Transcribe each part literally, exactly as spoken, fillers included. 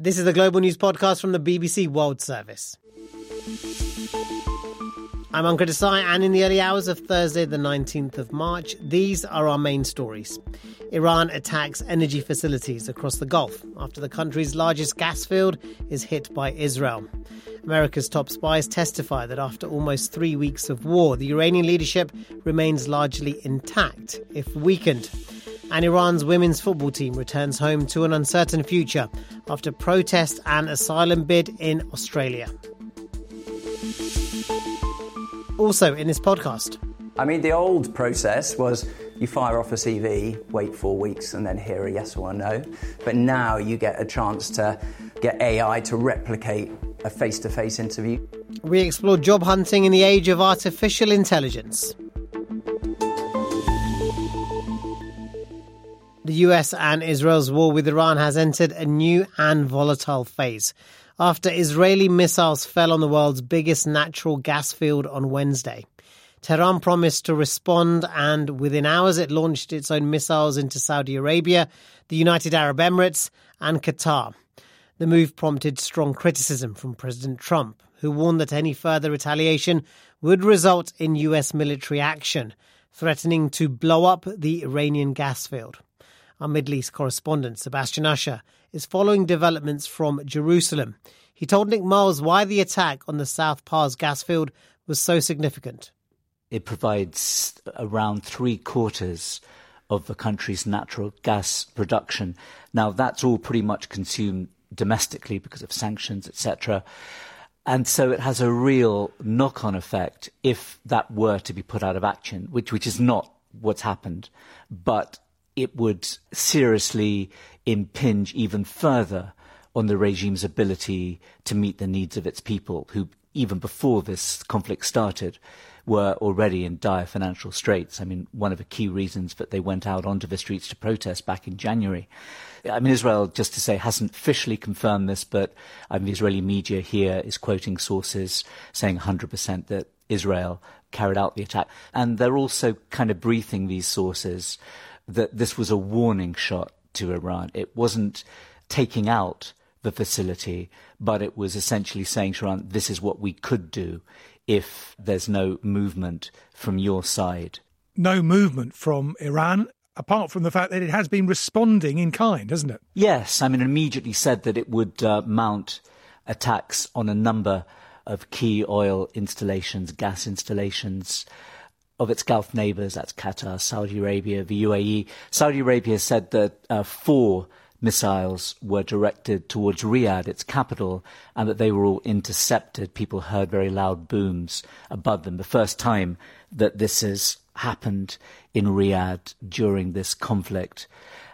This is the Global News Podcast from the B B C World Service. I'm Ankur Desai, and in the early hours of Thursday, the nineteenth of March, these are our main stories. Iran attacks energy facilities across the Gulf after the country's largest gas field is hit by Israel. America's top spies testify that after almost three weeks of war, the Iranian leadership remains largely intact, if weakened. And Iran's women's football team returns home to an uncertain future after protest and asylum bid in Australia. Also in this podcast. I mean, the old process was you fire off a C V, wait four weeks and then hear a yes or a no. But now you get a chance to get A I to replicate a face-to-face interview. We explore job hunting in the age of artificial intelligence. The U S and Israel's war with Iran has entered a new and volatile phase after Israeli missiles fell on the world's biggest natural gas field on Wednesday. Tehran promised to respond, and within hours it launched its own missiles into Saudi Arabia, the United Arab Emirates and Qatar. The move prompted strong criticism from President Trump, who warned that any further retaliation would result in U S military action, threatening to blow up the Iranian gas field. Our Middle East correspondent, Sebastian Usher, is following developments from Jerusalem. He told Nick Miles why the attack on the South Pars gas field was so significant. It provides around three quarters of the country's natural gas production. Now, that's all pretty much consumed domestically because of sanctions, et cetera. And so it has a real knock-on effect if that were to be put out of action, which which is not what's happened. But it would seriously impinge even further on the regime's ability to meet the needs of its people, who, even before this conflict started, were already in dire financial straits. I mean, one of the key reasons that they went out onto the streets to protest back in January. I mean, Israel, just to say, hasn't officially confirmed this, but I mean, the Israeli media here is quoting sources saying one hundred percent that Israel carried out the attack. And they're also kind of briefing these sources that this was a warning shot to Iran. It wasn't taking out the facility, but it was essentially saying to Iran, this is what we could do if there's no movement from your side. No movement from Iran, apart from the fact that it has been responding in kind, hasn't it? Yes, I mean, it immediately said that it would uh, mount attacks on a number of key oil installations, gas installations of its Gulf neighbours. That's Qatar, Saudi Arabia, the U A E. Saudi Arabia said that uh, four missiles were directed towards Riyadh, its capital, and that they were all intercepted. People heard very loud booms above them. The first time that this has happened in Riyadh during this conflict.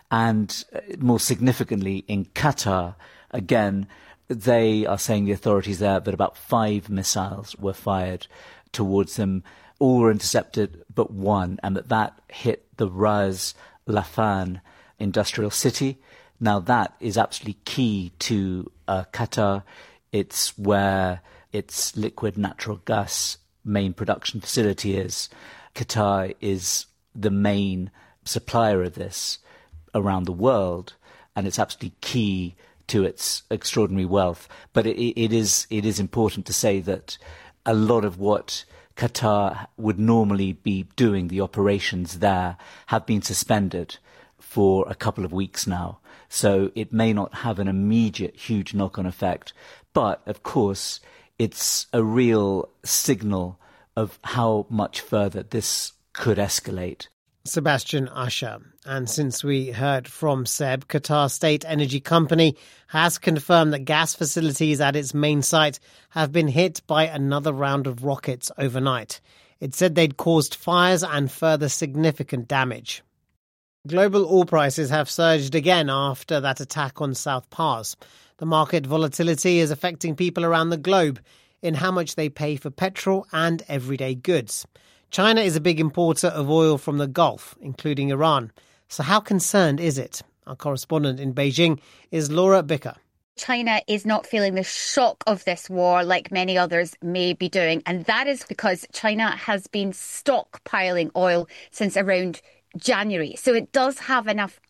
And more significantly, in Qatar, again, they are saying, the authorities there, that about five missiles were fired towards them. All were intercepted but one, and that that hit the Ras Laffan industrial city. Now, that is absolutely key to uh, Qatar. It's where its liquid natural gas main production facility is. Qatar is the main supplier of this around the world, and it's absolutely key to its extraordinary wealth. But it, it is it is important to say that a lot of what Qatar would normally be doing, the operations there, have been suspended for a couple of weeks now. So it may not have an immediate huge knock-on effect. But, of course, it's a real signal of how much further this could escalate. Sebastian Usher. And since we heard from Seb, Qatar State Energy Company has confirmed that gas facilities at its main site have been hit by another round of rockets overnight. It said they'd caused fires and further significant damage. Global oil prices have surged again after that attack on South Pars. The market volatility is affecting people around the globe in how much they pay for petrol and everyday goods. China is a big importer of oil from the Gulf, including Iran. So how concerned is it? Our correspondent in Beijing is Laura Bicker. China is not feeling the shock of this war like many others may be doing. And that is because China has been stockpiling oil since around January. So it does have enough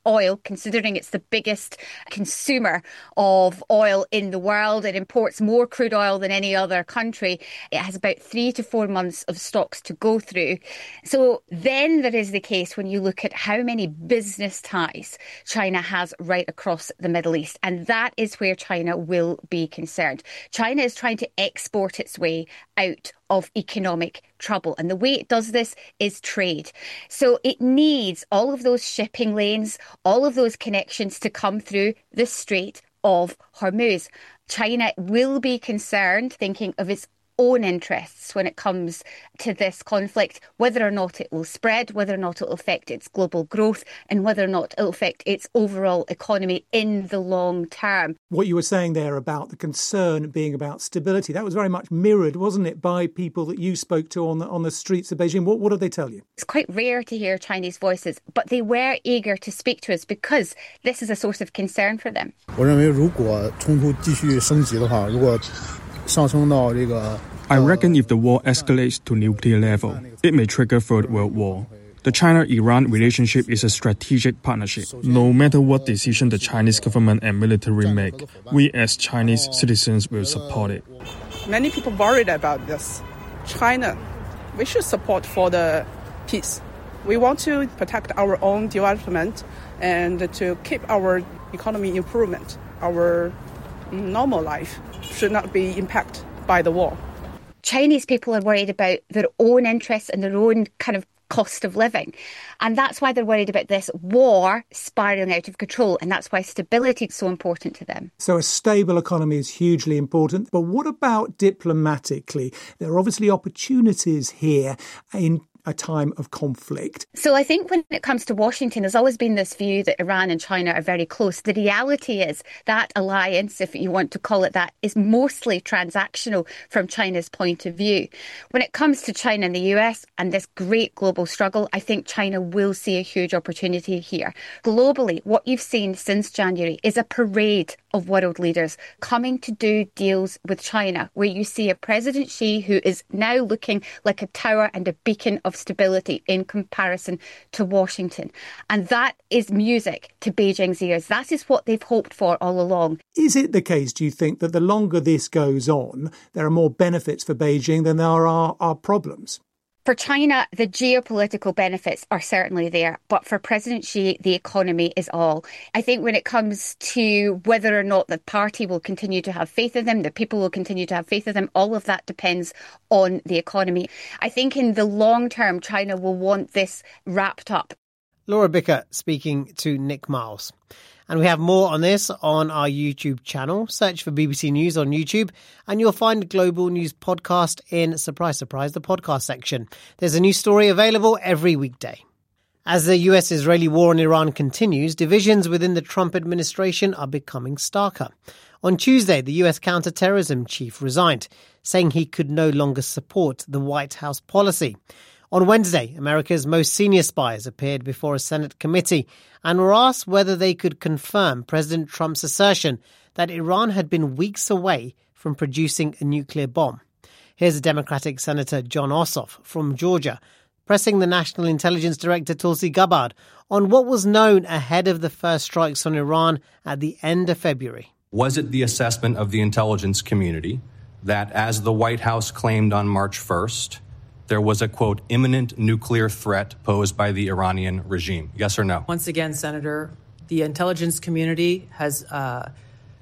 oil, considering it's the biggest consumer of oil in the world. It imports more crude oil than any other country. It has about three to four months of stocks to go through. So then there is the case when you look at how many business ties China has right across the Middle East. And that is where China will be concerned. China is trying to export its way out of economic trouble. And the way it does this is trade. So it needs all of those shipping lanes, all of those connections to come through the Strait of Hormuz. China will be concerned, thinking of its own interests when it comes to this conflict, whether or not it will spread, whether or not it will affect its global growth, and whether or not it will affect its overall economy in the long term. What you were saying there about the concern being about stability, that was very much mirrored, wasn't it, by people that you spoke to on the, on the streets of Beijing. What, what did they tell you? It's quite rare to hear Chinese voices, but they were eager to speak to us because this is a source of concern for them. 我认为如果冲突继续升级的话，如果 I reckon if the war escalates to nuclear level, it may trigger Third World War. The China-Iran relationship is a strategic partnership. No matter what decision the Chinese government and military make, we as Chinese citizens will support it. Many people worried about this. China, we should support for the peace. We want to protect our own development and to keep our economy improvement. Our normal life should not be impacted by the war. Chinese people are worried about their own interests and their own kind of cost of living. And that's why they're worried about this war spiralling out of control. And that's why stability is so important to them. So a stable economy is hugely important. But what about diplomatically? There are obviously opportunities here in a time of conflict. So I think when it comes to Washington, there's always been this view that Iran and China are very close. The reality is that alliance, if you want to call it that, is mostly transactional from China's point of view. When it comes to China and the U S and this great global struggle, I think China will see a huge opportunity here. Globally, what you've seen since January is a parade of world leaders coming to do deals with China, where you see a President Xi who is now looking like a tower and a beacon of stability in comparison to Washington. And that is music to Beijing's ears. That is what they've hoped for all along. Is it the case, do you think, that the longer this goes on, there are more benefits for Beijing than there are, are problems? For China, the geopolitical benefits are certainly there. But for President Xi, the economy is all. I think when it comes to whether or not the party will continue to have faith in them, the people will continue to have faith in them, all of that depends on the economy. I think in the long term, China will want this wrapped up. Laura Bicker speaking to Nick Miles. And we have more on this on our YouTube channel. Search for B B C News on YouTube and you'll find Global News Podcast in, surprise, surprise, the podcast section. There's a new story available every weekday. As the U S-Israeli war on Iran continues, divisions within the Trump administration are becoming starker. On Tuesday, the U S counterterrorism chief resigned, saying he could no longer support the White House policy. On Wednesday, America's most senior spies appeared before a Senate committee and were asked whether they could confirm President Trump's assertion that Iran had been weeks away from producing a nuclear bomb. Here's Democratic Senator Jon Ossoff from Georgia, pressing the National Intelligence Director Tulsi Gabbard on what was known ahead of the first strikes on Iran at the end of February. Was it the assessment of the intelligence community that, as the White House claimed on March first, there was a, quote, imminent nuclear threat posed by the Iranian regime? Yes or no? Once again, Senator, the intelligence community has uh,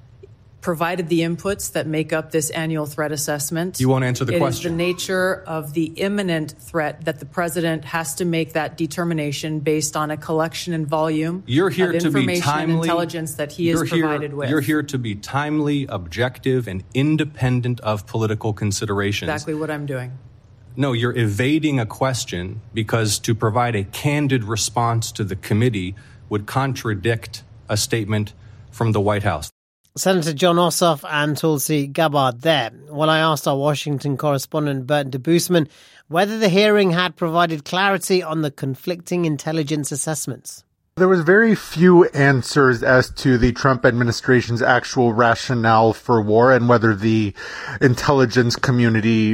provided the inputs that make up this annual threat assessment. You won't answer the it question. It is the nature of the imminent threat that the president has to make that determination based on a collection and volume you're here of to information be timely, and intelligence that he is provided here, with. You're here to be timely, objective, and independent of political considerations. Exactly what I'm doing. No, you're evading a question because to provide a candid response to the committee would contradict a statement from the White House. Senator Jon Ossoff and Tulsi Gabbard there. Well, I asked our Washington correspondent Burton de Boosman whether the hearing had provided clarity on the conflicting intelligence assessments. There was very few answers as to the Trump administration's actual rationale for war and whether the intelligence community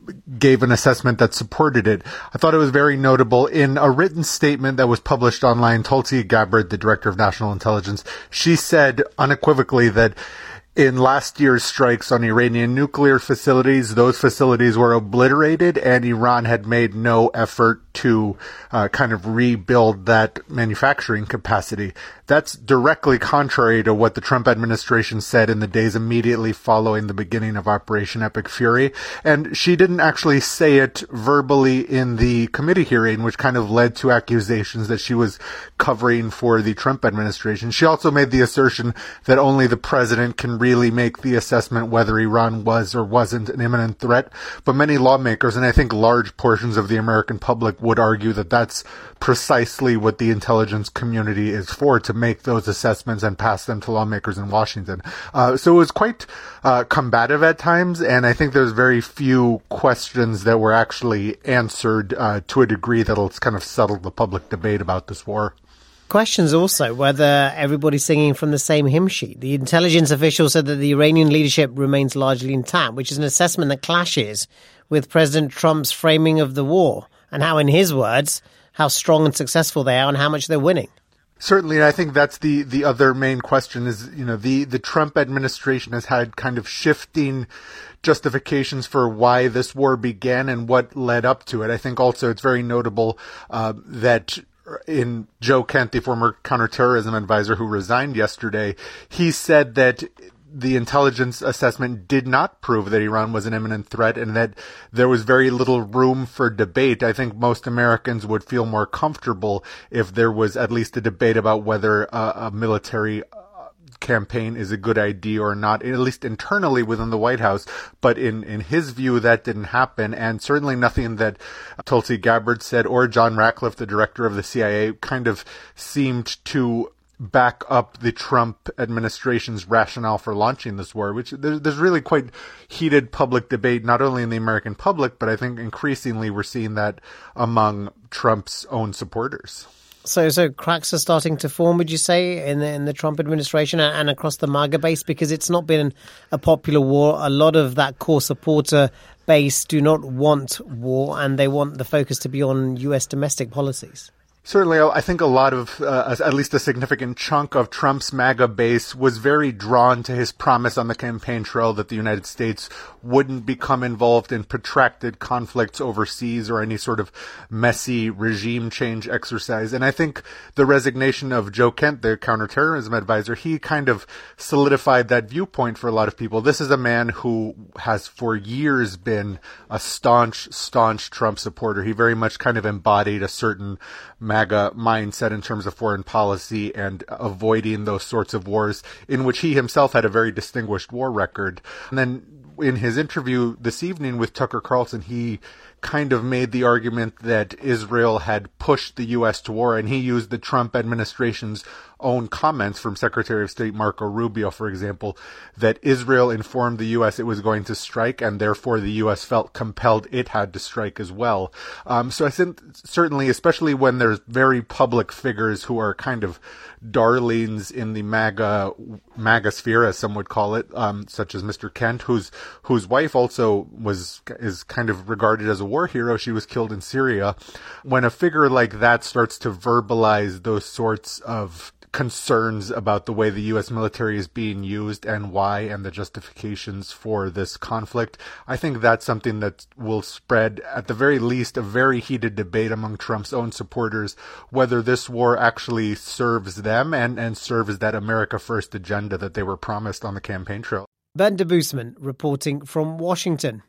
gave an assessment that supported it. I thought it was very notable. In a written statement that was published online, Tulsi Gabbard, the director of national intelligence, she said unequivocally that in last year's strikes on Iranian nuclear facilities, those facilities were obliterated and Iran had made no effort to uh, kind of rebuild that manufacturing capacity. That's directly contrary to what the Trump administration said in the days immediately following the beginning of Operation Epic Fury. And she didn't actually say it verbally in the committee hearing, which kind of led to accusations that she was covering for the Trump administration. She also made the assertion that only the president can really make the assessment whether Iran was or wasn't an imminent threat. But many lawmakers, and I think large portions of the American public, would argue that that's precisely what the intelligence community is for, to make those assessments and pass them to lawmakers in Washington. Uh, so it was quite uh, combative at times, and I think there's very few questions that were actually answered uh, to a degree that'll kind of settle the public debate about this war. Questions also whether everybody's singing from the same hymn sheet. The intelligence official said that the Iranian leadership remains largely intact, which is an assessment that clashes with President Trump's framing of the war and how, in his words, how strong and successful they are and how much they're winning. Certainly, I think that's the, the other main question is, you know, the, the Trump administration has had kind of shifting justifications for why this war began and what led up to it. I think also it's very notable uh, that in Joe Kent, the former counterterrorism advisor who resigned yesterday, he said that the intelligence assessment did not prove that Iran was an imminent threat and that there was very little room for debate. I think most Americans would feel more comfortable if there was at least a debate about whether a, a military campaign is a good idea or not, at least internally within the White House. But in, in his view, that didn't happen. And certainly nothing that Tulsi Gabbard said or John Ratcliffe, the director of the C I A, kind of seemed to back up the Trump administration's rationale for launching this war, which there's, there's really quite heated public debate, not only in the American public, but I think increasingly we're seeing that among Trump's own supporters. So, so cracks are starting to form, would you say, in the, in the Trump administration and, and across the MAGA base? Because it's not been a popular war. A lot of that core supporter base do not want war, and they want the focus to be on U S domestic policies. Certainly, I think a lot of, uh, at least a significant chunk of Trump's MAGA base was very drawn to his promise on the campaign trail that the United States wouldn't become involved in protracted conflicts overseas or any sort of messy regime change exercise. And I think the resignation of Joe Kent, the counterterrorism advisor, he kind of solidified that viewpoint for a lot of people. This is a man who has for years been a staunch, staunch Trump supporter. He very much kind of embodied a certain MAGA mindset in terms of foreign policy and avoiding those sorts of wars in which he himself had a very distinguished war record. And then in his interview this evening with Tucker Carlson, he kind of made the argument that Israel had pushed the U S to war, and he used the Trump administration's own comments from Secretary of State Marco Rubio, for example, that Israel informed the U S it was going to strike, and therefore the U S felt compelled it had to strike as well. Um, so I think certainly, especially when there's very public figures who are kind of darlings in the MAGA MAGA sphere, as some would call it, um, such as Mister Kent, whose whose wife also was is kind of regarded as a war hero. She was killed in Syria. When a figure like that starts to verbalize those sorts of concerns about the way the U S military is being used and why, and the justifications for this conflict, I think that's something that will spread, at the very least, a very heated debate among Trump's own supporters, whether this war actually serves them and, and serves that America First agenda that they were promised on the campaign trail. Bernd Debusman reporting from Washington.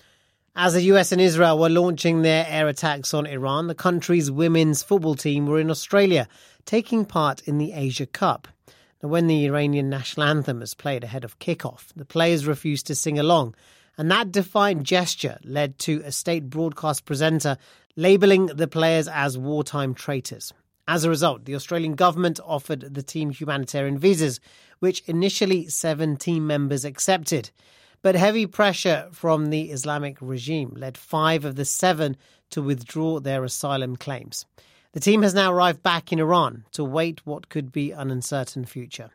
As the U S and Israel were launching their air attacks on Iran, the country's women's football team were in Australia, taking part in the Asia Cup. Now, when the Iranian national anthem was played ahead of kickoff, the players refused to sing along, and that defiant gesture led to a state broadcast presenter labelling the players as wartime traitors. As a result, the Australian government offered the team humanitarian visas, which initially seven team members accepted. But heavy pressure from the Islamic regime led five of the seven to withdraw their asylum claims. The team has now arrived back in Iran to wait what could be an uncertain future.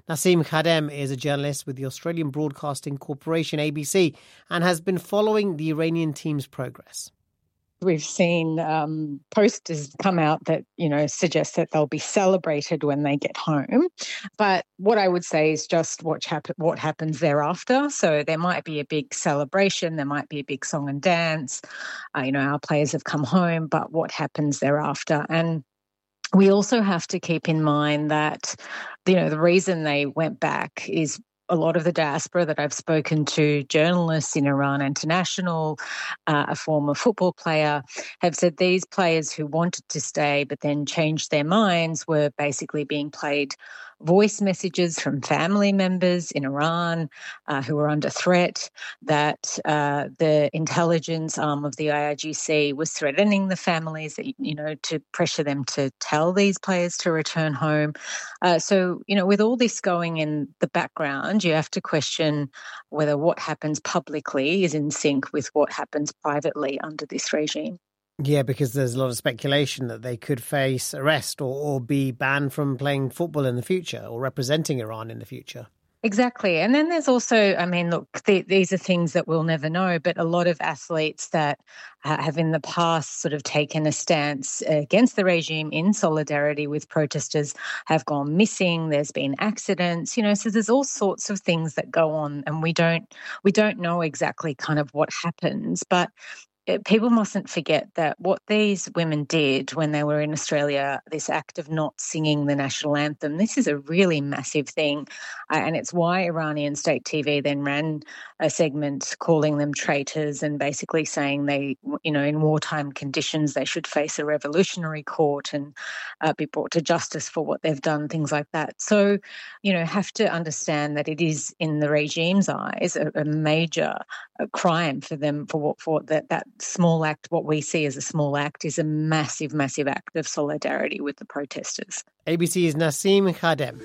Nassim Khadem is a journalist with the Australian Broadcasting Corporation, A B C, and has been following the Iranian team's progress. We've seen um, posters come out that, you know, suggest that they'll be celebrated when they get home. But what I would say is just what, hap- what happens thereafter. So there might be a big celebration, there might be a big song and dance. Uh, you know, our players have come home, but what happens thereafter? And we also have to keep in mind that, you know, the reason they went back is a lot of the diaspora that I've spoken to, journalists in Iran International, uh, a former football player, have said these players who wanted to stay but then changed their minds were basically being played voice messages from family members in Iran uh, who were under threat, that uh, the intelligence arm of the I R G C was threatening the families, that, you know, to pressure them to tell these players to return home. Uh, so, you know, with all this going in the background, you have to question whether what happens publicly is in sync with what happens privately under this regime. Yeah, because there's a lot of speculation that they could face arrest or, or be banned from playing football in the future or representing Iran in the future. Exactly. And then there's also, I mean, look, th- these are things that we'll never know, but a lot of athletes that uh, have in the past sort of taken a stance against the regime in solidarity with protesters have gone missing. There's been accidents, you know, so there's all sorts of things that go on, and we don't we don't know exactly kind of what happens. But people mustn't forget that what these women did when they were in Australia, this act of not singing the national anthem, this is a really massive thing. Uh, and it's why Iranian state T V then ran a segment calling them traitors and basically saying they, you know, in wartime conditions, they should face a revolutionary court and uh, be brought to justice for what they've done, things like that. So, you know, have to understand that it is, in the regime's eyes, a, a major a crime for them, for what, for that, that small act, what we see as a small act, is a massive, massive act of solidarity with the protesters. A B C's Nassim Khadem.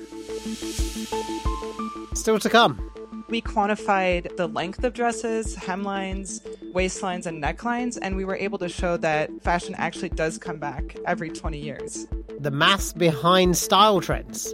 Still to come. We quantified the length of dresses, hemlines, waistlines, and necklines, and we were able to show that fashion actually does come back every twenty years. The maths behind style trends.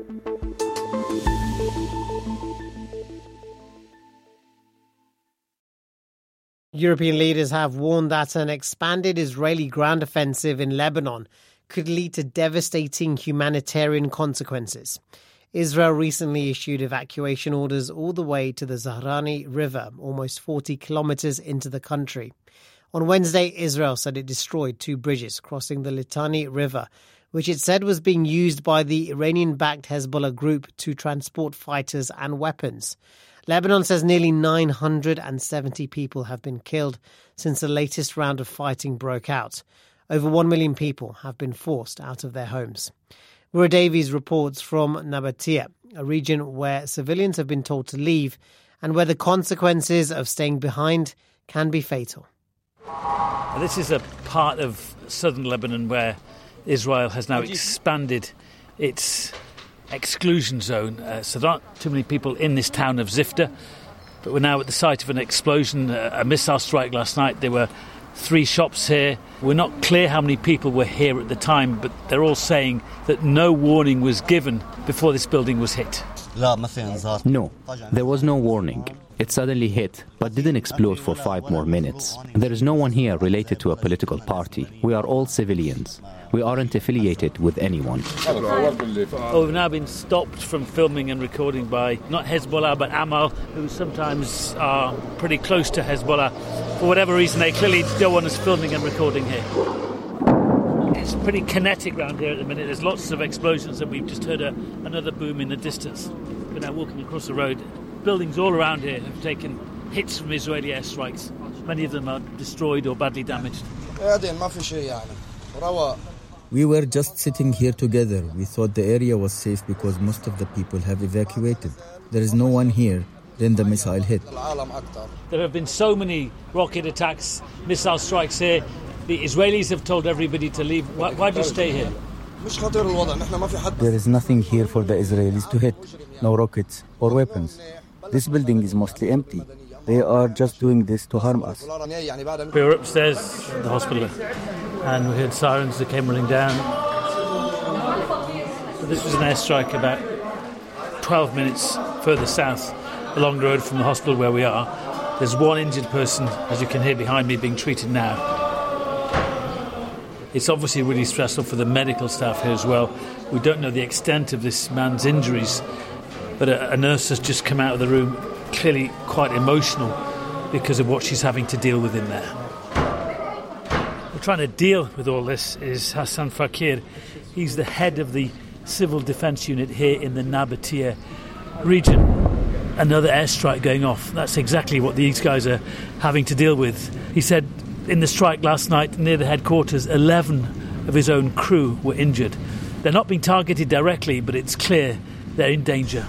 European leaders have warned that an expanded Israeli ground offensive in Lebanon could lead to devastating humanitarian consequences. Israel recently issued evacuation orders all the way to the Zahrani River, almost forty kilometers into the country. On Wednesday, Israel said it destroyed two bridges crossing the Litani River, which it said was being used by the Iranian-backed Hezbollah group to transport fighters and weapons. Lebanon says nearly nine hundred seventy people have been killed since the latest round of fighting broke out. Over one million people have been forced out of their homes. Rua Davies reports from Nabatea, a region where civilians have been told to leave and where the consequences of staying behind can be fatal. This is a part of southern Lebanon where Israel has now expanded its exclusion zone. Uh, so there aren't too many people in this town of Zifta, but we're now at the site of an explosion, a, a missile strike last night. There were three shops here. We're not clear how many people were here at the time, but they're all saying that no warning was given before this building was hit. No, there was no warning. It suddenly hit, but didn't explode for five more minutes. There is no one here related to a political party. We are all civilians. We aren't affiliated with anyone. Oh, we've now been stopped from filming and recording by not Hezbollah but Amal, who sometimes are pretty close to Hezbollah. For whatever reason, they clearly don't want us filming and recording here. It's pretty kinetic around here at the minute. There's lots of explosions, and we've just heard a, another boom in the distance. We're now walking across the road. Buildings all around here have taken hits from Israeli airstrikes. Many of them are destroyed or badly damaged. We were just sitting here together. We thought the area was safe because most of the people have evacuated. There is no one here. Then the missile hit. There have been so many rocket attacks, missile strikes here. The Israelis have told everybody to leave. Why, why do you stay here? There is nothing here for the Israelis to hit. No rockets or weapons. This building is mostly empty. They are just doing this to harm us. We were upstairs at the hospital and we heard sirens that came running down. So this was an airstrike about twelve minutes further south along the road from the hospital where we are. There's one injured person, as you can hear behind me, being treated now. It's obviously really stressful for the medical staff here as well. We don't know the extent of this man's injuries, but a, a nurse has just come out of the room, clearly quite emotional because of what she's having to deal with in there. We're trying to deal with all this is Hassan Fakir. He's the head of the Civil Defence Unit here in the Nabatea region. Another airstrike going off. That's exactly what these guys are having to deal with. He said in the strike last night near the headquarters, eleven of his own crew were injured. They're not being targeted directly, but it's clear they're in danger.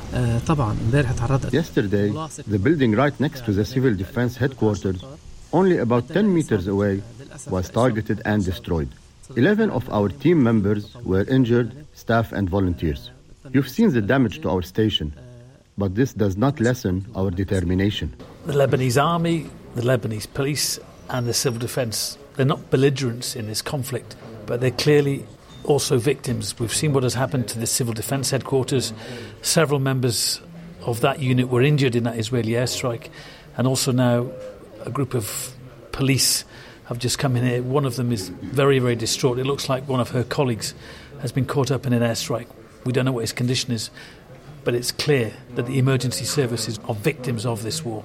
Yesterday, the building right next to the Civil Defence Headquarters, only about ten meters away, was targeted and destroyed. eleven of our team members were injured, staff and volunteers. You've seen the damage to our station, but this does not lessen our determination. The Lebanese army, the Lebanese police and the civil defence, they're not belligerents in this conflict, but they're clearly also victims. We've seen what has happened to the Civil Defence Headquarters. Several members of that unit were injured in that Israeli airstrike, and also now a group of police have just come in here. One of them is very, very distraught. It looks like one of her colleagues has been caught up in an airstrike. We don't know what his condition is, but it's clear that the emergency services are victims of this war.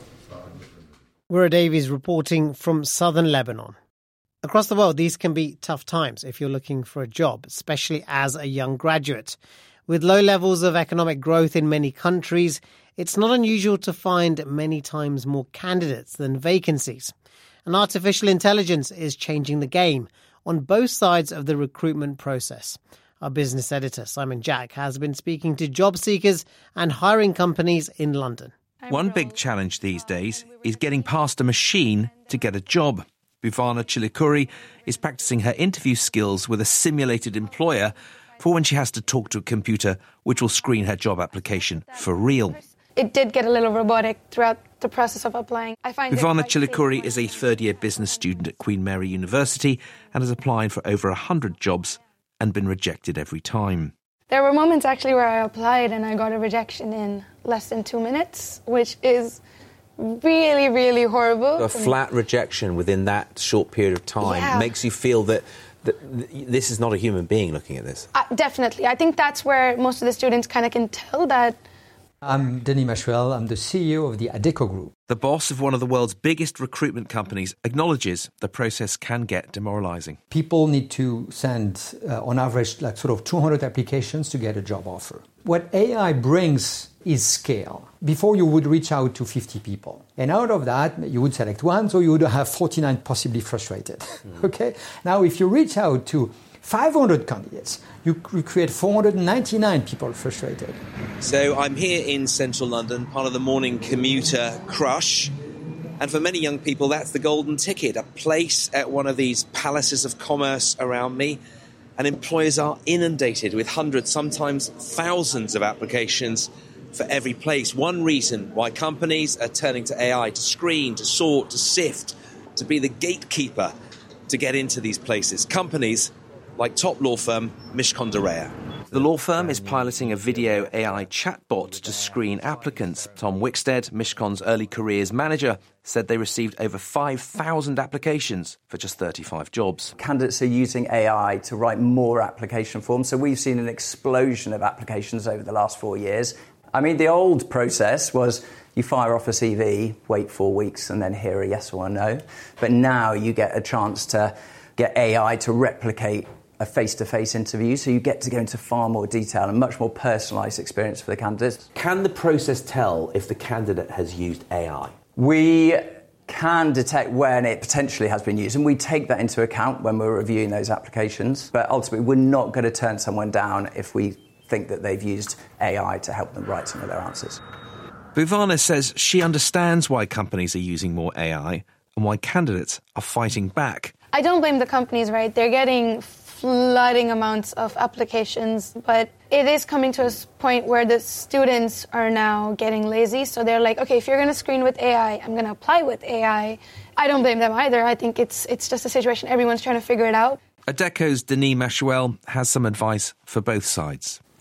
Wura Davies reporting from southern Lebanon. Across the world, these can be tough times if you're looking for a job, especially as a young graduate. With low levels of economic growth in many countries, it's not unusual to find many times more candidates than vacancies. And artificial intelligence is changing the game on both sides of the recruitment process. Our business editor, Simon Jack, has been speaking to job seekers and hiring companies in London. One big challenge these days is getting past a machine to get a job. Buvana Chilikuri is practicing her interview skills with a simulated employer for when she has to talk to a computer which will screen her job application for real. It did get a little robotic throughout the process of applying. I find Buvana Chilikuri is a third-year business student at Queen Mary University and has applied for over one hundred jobs and been rejected every time. There were moments actually where I applied and I got a rejection in less than two minutes, which is really, really horrible. A flat rejection within that short period of time yeah. makes you feel that, that this is not a human being looking at this. Uh, definitely. I think that's where most of the students kind of can tell that. I'm Denis Machuel. I'm the C E O of the Adecco Group. The boss of one of the world's biggest recruitment companies acknowledges the process can get demoralising. People need to send, uh, on average, like sort of two hundred applications to get a job offer. What A I brings is scale. Before you would reach out to fifty people. And out of that, you would select one, so you would have forty-nine possibly frustrated. Mm. Okay? Now, if you reach out to five hundred candidates, you create four hundred ninety-nine people frustrated. So I'm here in central London, part of the morning commuter crush. And for many young people, that's the golden ticket, a place at one of these palaces of commerce around me. And employers are inundated with hundreds, sometimes thousands of applications for every place. One reason why companies are turning to A I to screen, to sort, to sift, to be the gatekeeper to get into these places. Companies like top law firm Mishcon de Reya. The law firm is piloting a video A I chatbot to screen applicants. Tom Wickstead, Mishcon's early careers manager, said they received over five thousand applications for just thirty-five jobs. Candidates are using A I to write more application forms, so we've seen an explosion of applications over the last four years. I mean, the old process was you fire off a C V, wait four weeks, and then hear a yes or a no. But now you get a chance to get A I to replicate a face-to-face interview, so you get to go into far more detail and much more personalised experience for the candidates. Can the process tell if the candidate has used A I? We can detect when it potentially has been used, and we take that into account when we're reviewing those applications. But ultimately, we're not going to turn someone down if we think that they've used A I to help them write some of their answers. Buvana says she understands why companies are using more A I and why candidates are fighting back. I don't blame the companies, right? They're getting flooding amounts of applications, but it is coming to a point where the students are now getting lazy. So they're like, okay, if you're going to screen with A I, I'm going to apply with A I. I don't blame them either. I think it's it's just a situation. Everyone's trying to figure it out. Adecco's Denis Machuel has some advice for both sides.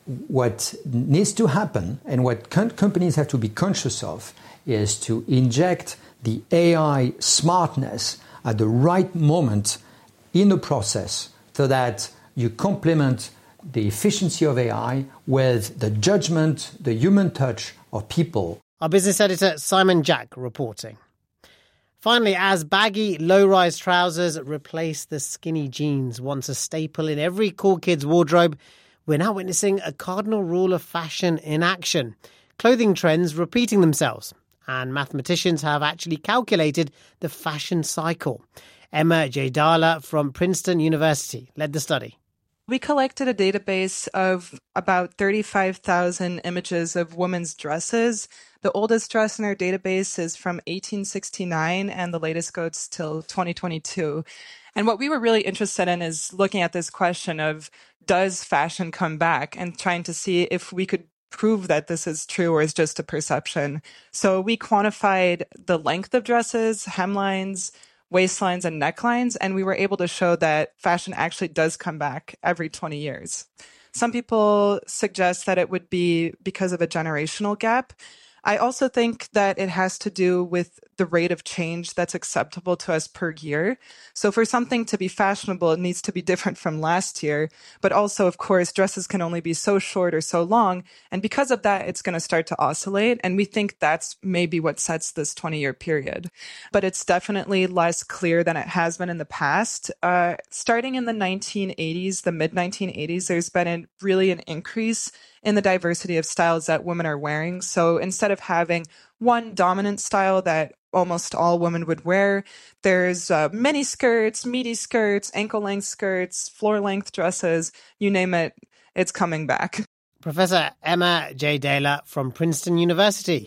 what needs to happen and what com- companies have to be conscious of is to inject the A I smartness at the right moment in the process so that you complement the efficiency of A I with the judgment, the human touch of people. Our business editor, Simon Jack, reporting. Finally, as baggy, low-rise trousers replace the skinny jeans, once a staple in every cool kid's wardrobe, we're now witnessing a cardinal rule of fashion in action. Clothing trends repeating themselves. And mathematicians have actually calculated the fashion cycle. Emma Jaydala from Princeton University led the study. We collected a database of about thirty-five thousand images of women's dresses. The oldest dress in our database is from eighteen sixty-nine, and the latest goes till twenty twenty-two. And what we were really interested in is looking at this question of, does fashion come back, and trying to see if we could prove that this is true or is just a perception. So we quantified the length of dresses, hemlines, waistlines, and necklines, and we were able to show that fashion actually does come back every twenty years. Some people suggest that it would be because of a generational gap. I also think that it has to do with the rate of change that's acceptable to us per year. So for something to be fashionable, it needs to be different from last year. But also, of course, dresses can only be so short or so long. And because of that, it's going to start to oscillate. And we think that's maybe what sets this twenty-year period. But it's definitely less clear than it has been in the past. Uh, starting in the nineteen eighties, the mid nineteen eighties, there's been a, really an increase in the diversity of styles that women are wearing. So instead of having one dominant style that almost all women would wear, there's uh, mini skirts, midi skirts, ankle-length skirts, floor-length dresses, you name it, it's coming back. Professor Emma Jaydala from Princeton University.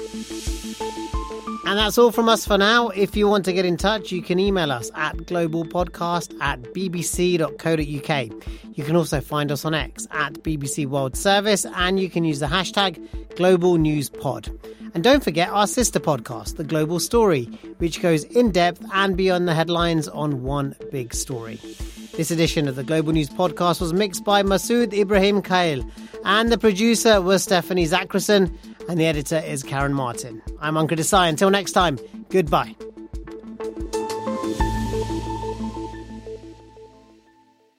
And that's all from us for now. If you want to get in touch, you can email us at globalpodcast at bbc.co.uk. You can also find us on X at B B C World Service, and you can use the hashtag Global News Pod. And don't forget our sister podcast, The Global Story, which goes in depth and beyond the headlines on one big story. This edition of the Global News Podcast was mixed by Masood Ibrahim Khail, and the producer was Stephanie Zachrison, and the editor is Karen Martin. I'm Ankur Desai. Until next time, goodbye.